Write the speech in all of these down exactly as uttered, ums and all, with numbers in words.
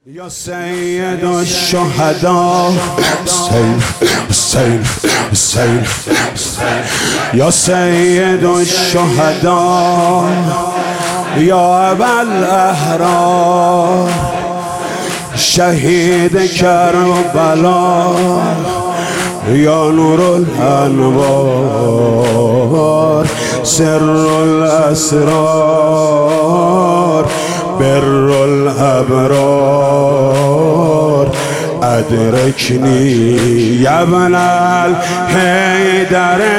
یا سید الشهدا حسین حسین حسین یا سید الشهدا یا ابوالاحرار شهید کربلا یا نور الانوار سر الاسرار بر الابرار ادرکنی یا ابن الحیدر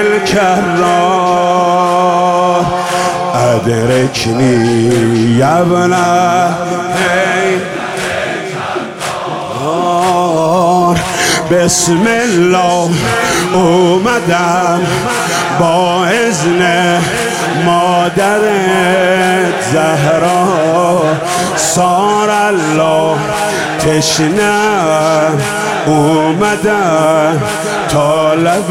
الکرار ادرکنی یا ابن الحیدر الکرار بسم الله اومدم با اذن مادر زهرا سار الله تشنه اومدم طالب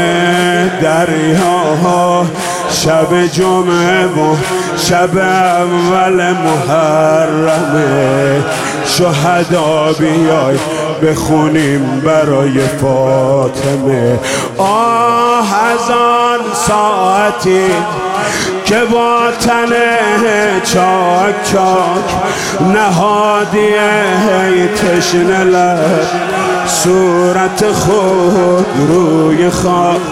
دریا شب جمعه و شب اول محرمه شهدا بیای بخونیم برای فاطمه. آه از آن ساعتی که با تن چاک چاک نهادی تشنه لب صورت خود روی خاک.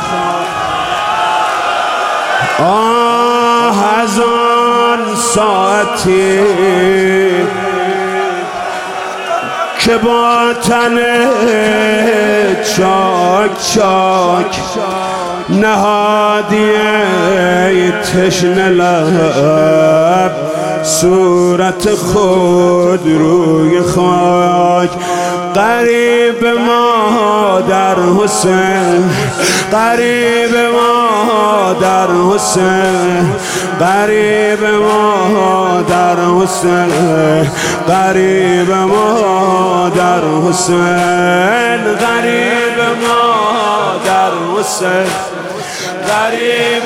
آه از آن ساعتی که با تن چاک چاک نهادی تشنه لب صورت خود روی خاک. قریب ما در حسین قریب ما در حسین قریب ما در حسین قریب ما در حسین قریب ما در حسین قریب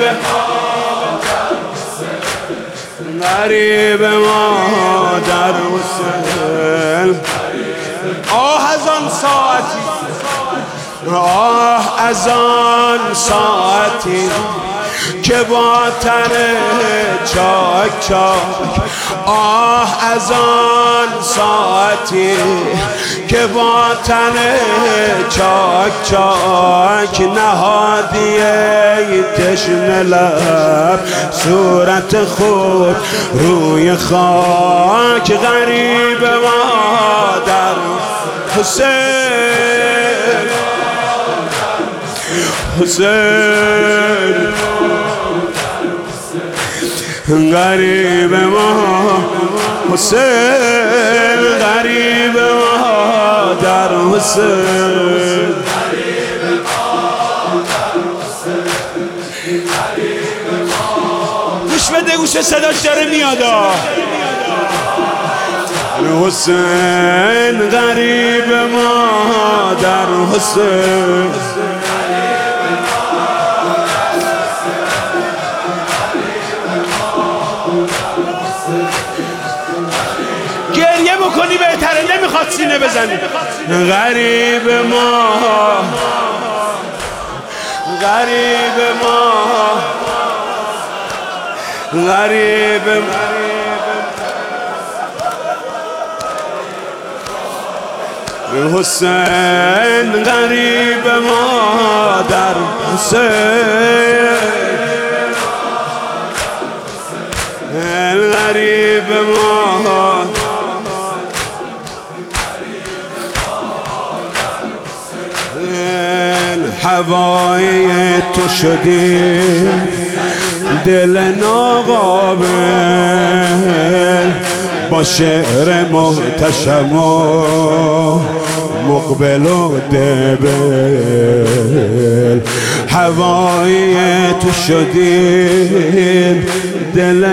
قریب ما در حسین. آه از آن ساعتی آه از آن ساعتی که با تن چاک چاک آه از آن ساعتی که با تن چاک چاک نهادی تشنه لب صورت خود روی خاک. غریب ما در حسین حسین غریب ما حسین غریب ما در حسین گوش بده گوش صداش داره میاد. حسین غریب ما در حسین گریه بکنی بهتره نمیخواد سینه بزنی. غریب ما غریب ما غریب ما حسین غریب ما در حسین غریب ما هوای تو شدی دل ناقابل با شعر محتشم و مقبل و دبل. هوای تو شدی دل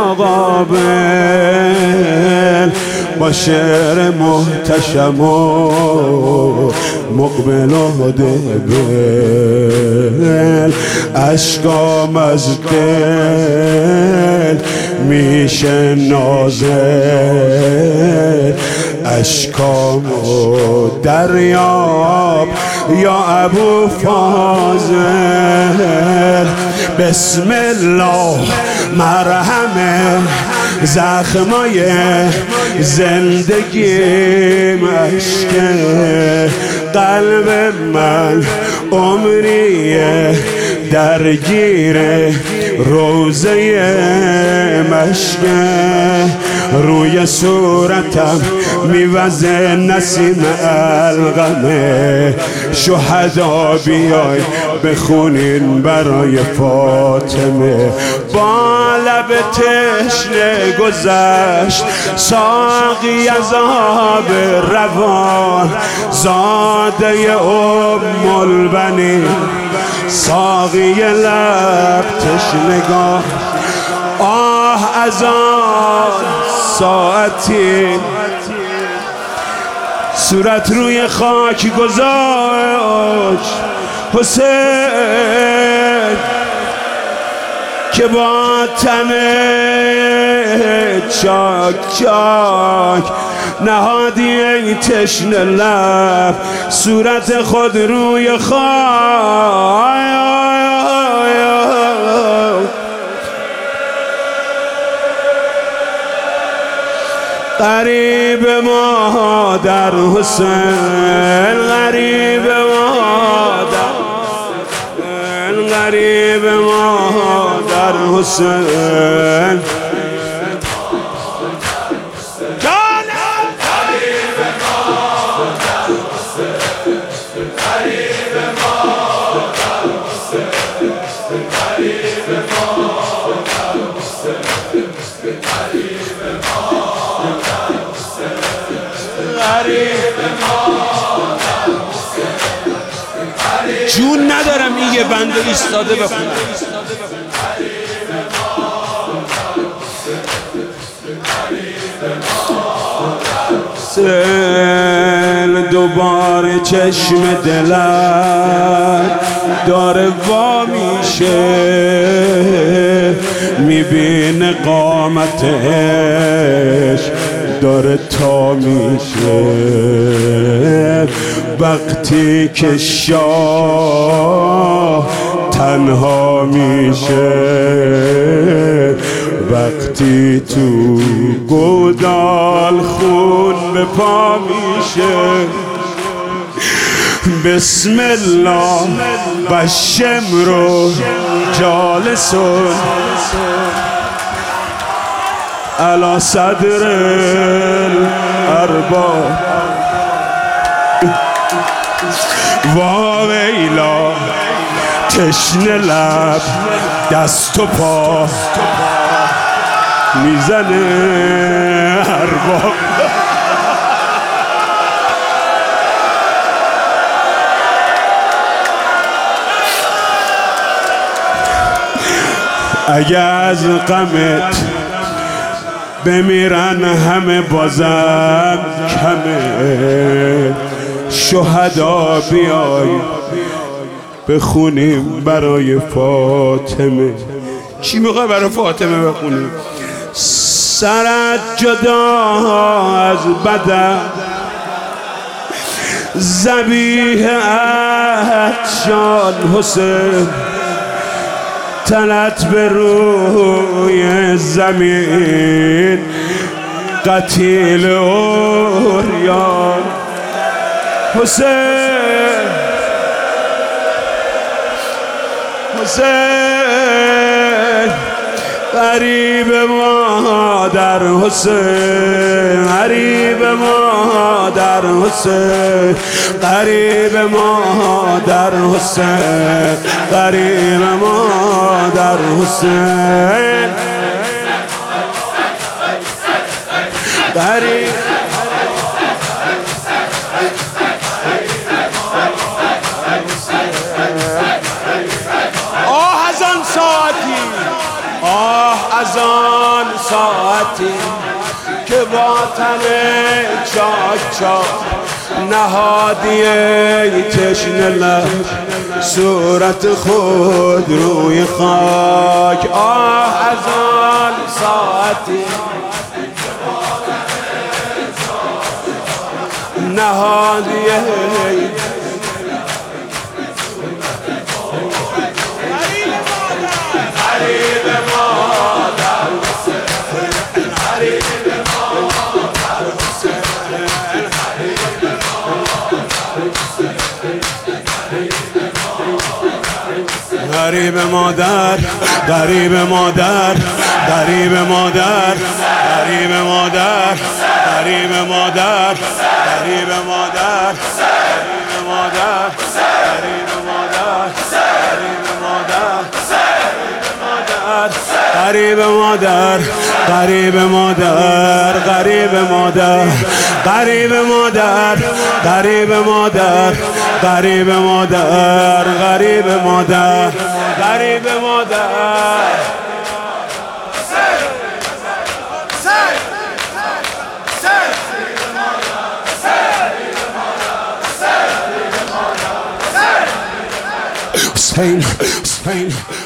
ناقابل با شعر محتشم و مقبل و دبل. اشکام از دل میشه ناظر اشکام و دریاب یا ابو فاضل. بسم الله مرهم زخمای زندگی مشکه قلب من عمریه درگیر روزه مشکه روی صورتم میوزه نسیم الغمه شهدا بیای بخونین برای فاطمه. با لب تشنه گذشت ساقی از آب روان زاده ام البنین ساقی لب تشنگان. آه از آن ساعتی صورت روی خاک گذاشت حسین که با تن چاک چاک نهادی ای تشنه لب صورت خود روی خاک. غریب ما در حسین غریب ما در غریب ما در حسین جون ندارم این یه بنده ایستاده بخونم. سل دوباره چشم دلم داره وا میشه میبینه قامتش داره تا میشه وقتی که شاه تنها میشه وقتی تو گودال خون به پا میشه. بسم الله و شمر جالسون علی صدر الارباب وا ویلا تشنه لب دست و پا میزنه ارباب. اگه از غمت بمیرن همه بازم کمه شهدا بیای بخونیم برای فاطمه. چی میخوای برای فاطمه بخونیم؟ سرت جدا از بدن ذبیح عطشان حسین تنت به روی زمین قتیل اوریان حسین حسین غریب ما در حسین غریب ما در حسین غریب ما در حسین غریب ما در حسین غریب آه از آن ساعتی آه از آن ساعتی که با تن چاک چاک نهادیه تشنه لب صورت خود روی خاک. آه از آن ساعتی نهادیه غریب مادر غریب مادر غریب مادر غریب مادر غریب مادر غریب مادر غریب مادر غریب مادر غریب مادر غریب مادر غریب مادر غریب مادر غریب مادر غریب مادر غریب مادر غریب مادر Spain, Spain.